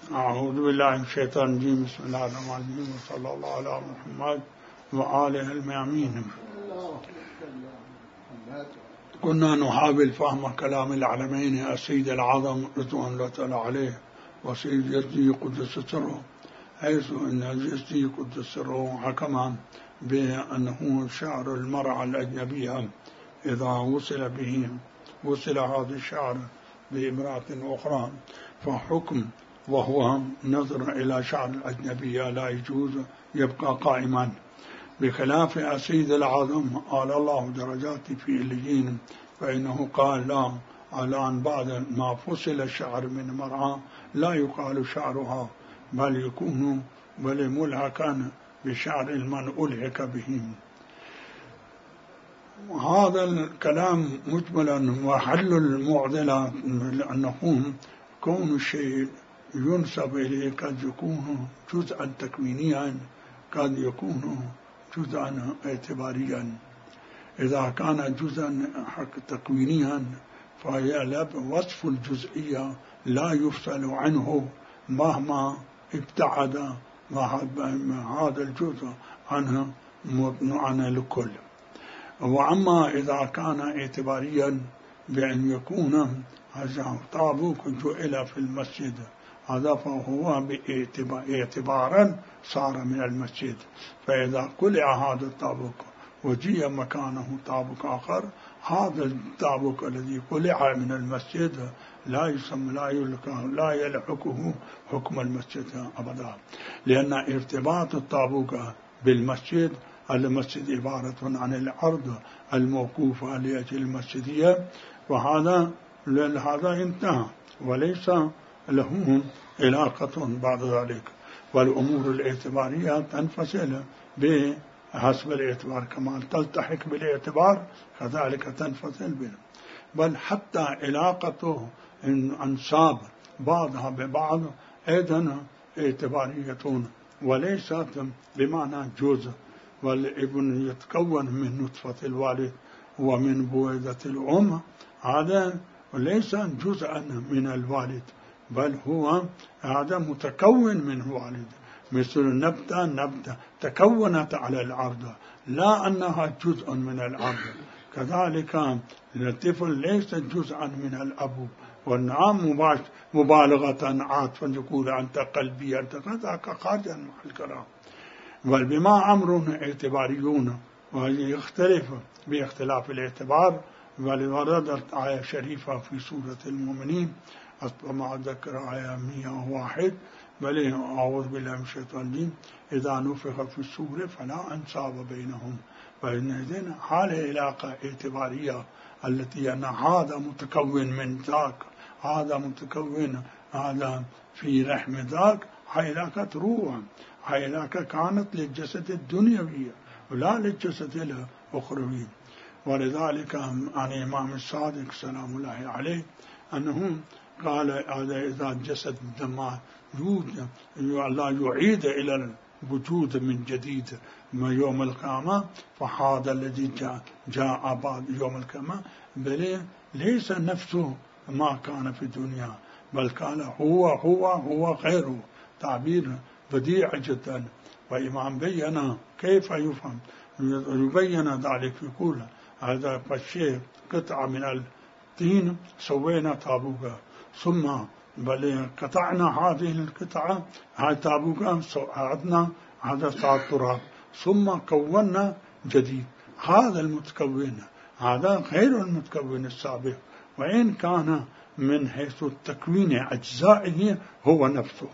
أعوذ بالله من الشيطان الرجيم. بسم الله الرحمن الرحيم، وصلى الله على محمد وآله الميامين. كنا نحاول فهم كلام العالمين السيد العظم رضوان الله تعالى عليه وسيد يزدي قدس سره، حيث أن يزدي قدس سره حكم بأنه شعر المرأة الأجنبية إذا وصل هذا الشعر بامرأة أخرى فحكم وهو نظر إلى شعر الأجنبية لا يجوز يبقى قائما، بخلاف السيد العظم قال الله درجاتي في إليين، فإنه قال لا، على أن بعد ما فصل الشعر من المرأة لا يقال شعرها بل ملحقا بشعر من ألحق به. هذا الكلام مجملا وحل المعضلة، لأنه كون الشيء ينسب إليه قد يكون جزءا تكوينيا، قد يكون جزءا اعتباريا. إذا كان جزءا تكوينيا فهي وصف الجزئية لا يفصل عنه مهما ابتعد هذا الجزء عن الكل. وأما إذا كان اعتباريا بأن يكون هذا طابوق جعل في المسجد، هذا فهو اعتبارا صار من المسجد، فإذا قلع هذا الطابوق وجي مكانه طابوق آخر، هذا الطابوق الذي قلع من المسجد لا يسمى لا يلحقه حكم المسجد أبدا، لأن ارتباط الطابوق بالمسجد، المسجد عبارة عن الأرض الموقوفة لأجل المسجدية، وهذا انتهى وليس له علاقة بعد ذلك. والأمور الاعتبارية تنفصل بحسب الاعتبار، كما تلتحق بالاعتبار كذلك تنفصل به. بل حتى علاقة أنساب بعضها ببعض أيضا اعتبارية وليست بمعنى جزء. والابن يتكون من نطفة الوالد ومن بويضة الأم، هذا ليس جزءا من الوالد، بل هو هذا متكون من الوالد، مثل نبتة تكونت على الأرض لا أنها جزء من الأرض، كذلك الطفل ليس جزءا من الأب. والنعم مبالغة عاطفا يقول أنت قلبي أنت كذاك خارجا مع الكلام. بل بما أمر اعتباريون ويختلف باختلاف الاعتبار. ولوردت آية شريفة في سورة المؤمنين ما ذكر آية 101، بل أعوذ بالله من الشيطان الرجيم إذا نفخ في الصور فلا أنساب بينهم. فإذن حال علاقة اعتبارية التي أن هذا متكون من ذاك، هذا متكون هذا في رحم ذاك، علاقة روح، علاقة كانت للجسد الدنيوي ولا للجسد الأخروي. ولذلك عن الإمام الصادق سلام الله عليه أنه قال إذا الجسد لما لا يعيد إلى الوجود من جديد يوم القيامة، فهذا الذي جاء بعد يوم القيامة بل ليس نفسه ما كان في الدنيا، بل كان هو غيره. تعبير بديع جدا. وإمام بيّن كيف يفهم، يبين ذلك، يقول هذا الشيء قطعة من الطين سوينا طابوقا، ثم بل قطعنا هذه القطعة هذه طابوقا عدنا هذا صار تراب، ثم كونا جديد. هذا المتكون هذا غير المتكون السابق، وإن كان من حيث التكوين أجزائه هو نفسه.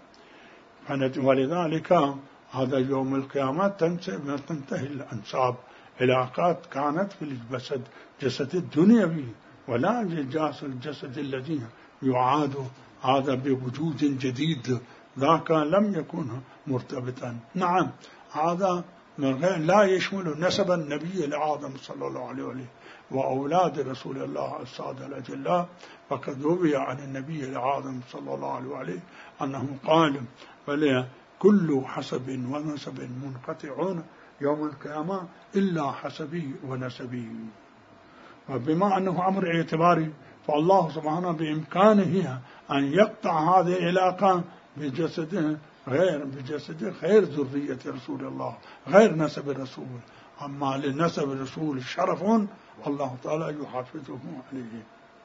ولذلك هذا يوم القيامة تنتهي الأنساب. علاقات كانت في الجسد الدنيوي ولا الجسد الذي يعاد هذا بوجود جديد، ذاك لم يكن مرتبطا. نعم هذا لا يشمل نسب النبي الأعظم صلى الله عليه وسلم وأولاد رسول الله السادة الأجلاء، فقد روي عن النبي الأعظم صلى الله عليه وسلم أنه قال بل كل حسب ونسب منقطعون يوم القيامة إلا حسبي ونسبي. وبما أنه أمر اعتباري فالله سبحانه بإمكانه أن يقطع هذه العلاقة بجسده غير ذرية رسول الله، غير نسب الرسول. أما لنسب الرسول شرف الله تعالى يحافظه عليه.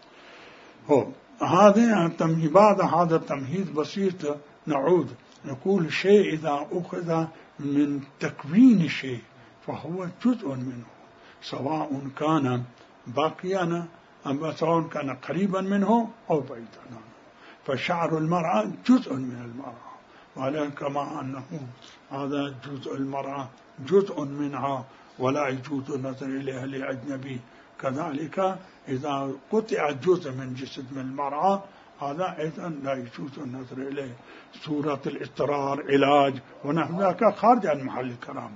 هذا التمهيد. بعد هذا التمهيد بسيط نعود نقول شيء إذا أخذ من تكوين شيء فهو جزء منه، سواء كان باقيا أم سواء كان قريبا منه أو بعيدا عنه. فشعر المرأة جزء من المرأة، وعليه كما أنه هذا جزء المرأة جزء منها ولا يجوز النظر إليها لأجنبي، كذلك إذا قطع جزء من جسد من المرأة هذا أيضا لا يجوز النظر إليه. صورة الاضطرار، علاج ونحو ذلك خارج عن محل الكرام،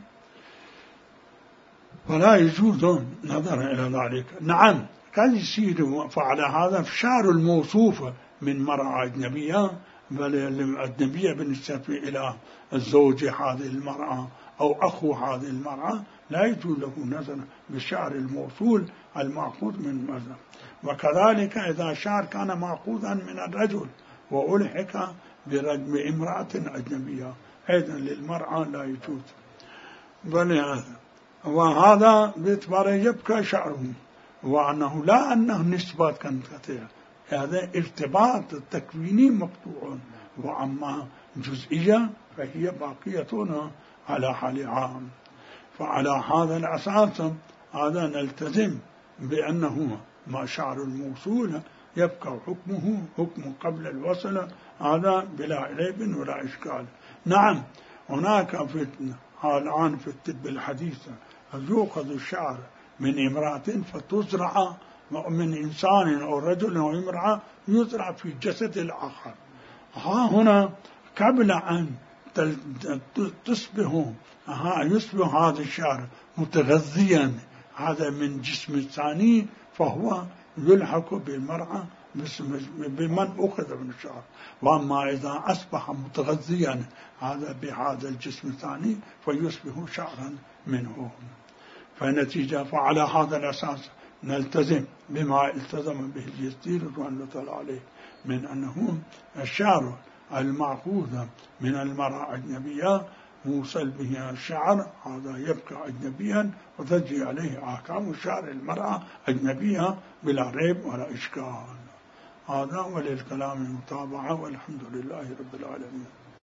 فلا يجوز نظر إلى ذلك. نعم قد يصير فعل هذا في شعر الموصوف من مرأة أجنبية، بل الأجنبية بالنسبة إلى الزوج هذه المرأة أو أخو هذه المرأة لا يجوز له نظر بالشعر الموصول المأخوذ من مذهب. وكذلك إذا شعر كان مأخوذا من الرجل وألحق بامرأة أجنبية أيضا للمرأة لا يجوز. بل وهذا باعتباره يبقى شعره، وأنه لا أنه نسبة كانت قطيعة، هذا ارتباط تكويني مقطوع، وأما جزئية فهي باقية على حالها. فعلى هذا الأساس هذا نلتزم بأنه ما شعر الموصول يبقى حكمه حكم قبل الوصل، هذا بلا ريب ولا إشكال. نعم هناك الآن في الطب الحديث يؤخذ الشعر من امرأة فتزرع، من إنسان أو رجل أو امرأة يزرع في جسد الآخر. ها هنا قبل أن يصبح هذا الشعر متغذيا هذا من جسم الثاني، فهو يلحق بالمرأة بمن أخذ من الشعر. وأما إذا أصبح متغذيا هذا بهذا الجسم الثاني فيصبح شعرا منه. فنتيجة فعلى هذا الأساس نلتزم بما التزم به اليزيدي رضوان الله عليه من أنه الشعر المأخوذ من المرأة أجنبية موصل به الشعر هذا يبقى أجنبيا وتجري عليه أحكام شعر المرأة أجنبية بلا ريب ولا إشكال. هذا وللكلام المتابعة، والحمد لله رب العالمين.